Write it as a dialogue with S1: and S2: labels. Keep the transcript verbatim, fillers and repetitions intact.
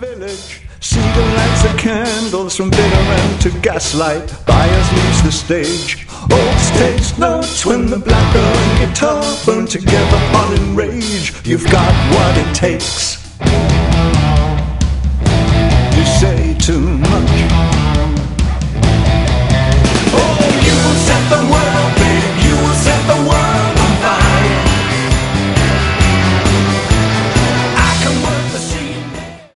S1: village. Seagull lights the candles from bitter end to gaslight. Byers leaves the stage. Oaks takes notes when the black girl and guitar burn together, hot in rage. You've got what it takes. You say to